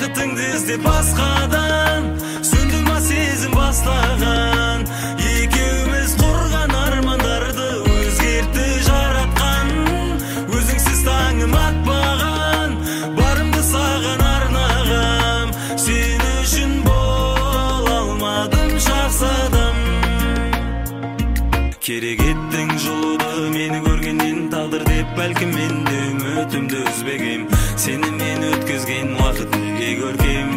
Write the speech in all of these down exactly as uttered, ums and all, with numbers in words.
бақытыңды іздеп басқадан, сөндім ба сезім бастаған. Екеуміз құрған армандарды өзгертті жаратқан. Өзіңсіз таңым атпаған, барымды саған арнағам. Сен үшін бола алмадым жақсы адам. Керек еттің жылуды мені көргеннен, тағдыр деп бәлкім мен де үмітімді үзбегем. Сені мен өткізген уақыт неге көркем.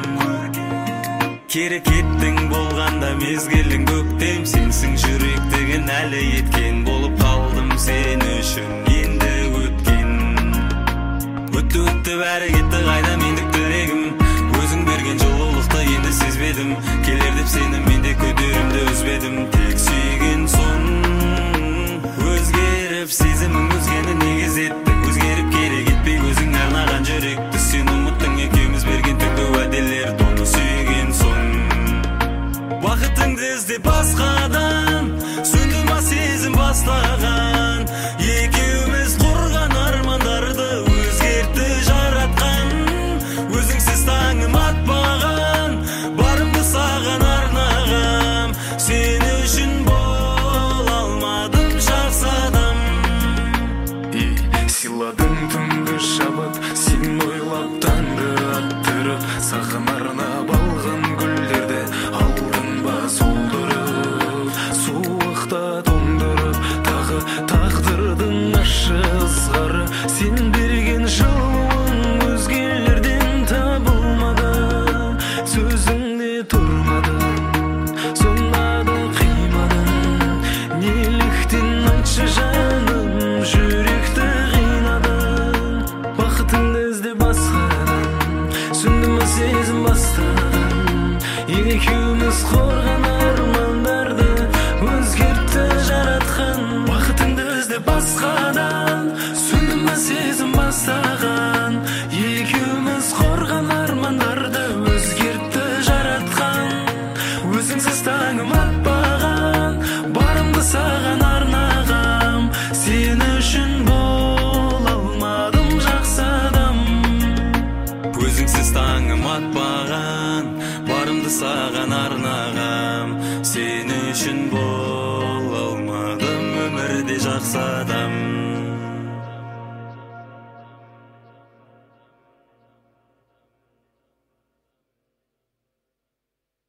Керек еттің болғанда мезгілің көктем. Сенсің жүректеген әлі еткен, болып қалдым сен үшін енді өткен. Өтті өтті бәрі кетті, қайда мендік тірегім. Өзің берген жылулықты енді сезбедім. Келер деп сені мен де көтерімді үзбедім. Тек сүйген соң өзгеріп сезімің өзгені негіз етті. Өзгеріп керек етпей өзің арнаған жүректі. Сен ұмыттың екеуміз берген түнгі уәделерді. Оны сүйген соң бақытыңды іздеп басқадан, сөндім ба сезім бастаған. Екеуміз құрған армандарды өзгертті жаратқан. Өзіңсіз таңым атпаған, барымды саған арнағам. Сен үшін бола алмадым жақсы адам. Сыйладың түнгі шабыт, сен ойлап таңды аттырып. Саған арнап алған гүлдерді алдың ба солдырып. Суықта тоңдырып, тағы тағдырдың ащы ызғары. Сен берген жылуың өзгелерден табылмады. Сөзіңде тұрмадың, сонда да қимадың. Неліктен айтшы жаным, жүректі қинадың. Бақытыңды іздеп басқадан, сөндім ба сезім бастаған. Екеуміз қорған армандарды өзгертті жаратқан. Бақытыңды іздеп басқадан, сөндім ба сезім бастаған. Екеуміз қорған армандарды өзгертті жаратқан. Өзіңсіз таңым атпаған, барымды саған арнағам. Сен үшін бола алмадым жақсы адам. Өзіңсіз таңым атпаған, барымды саған арнағам. Сен үшін бола алмадым өмірде жақсы адам.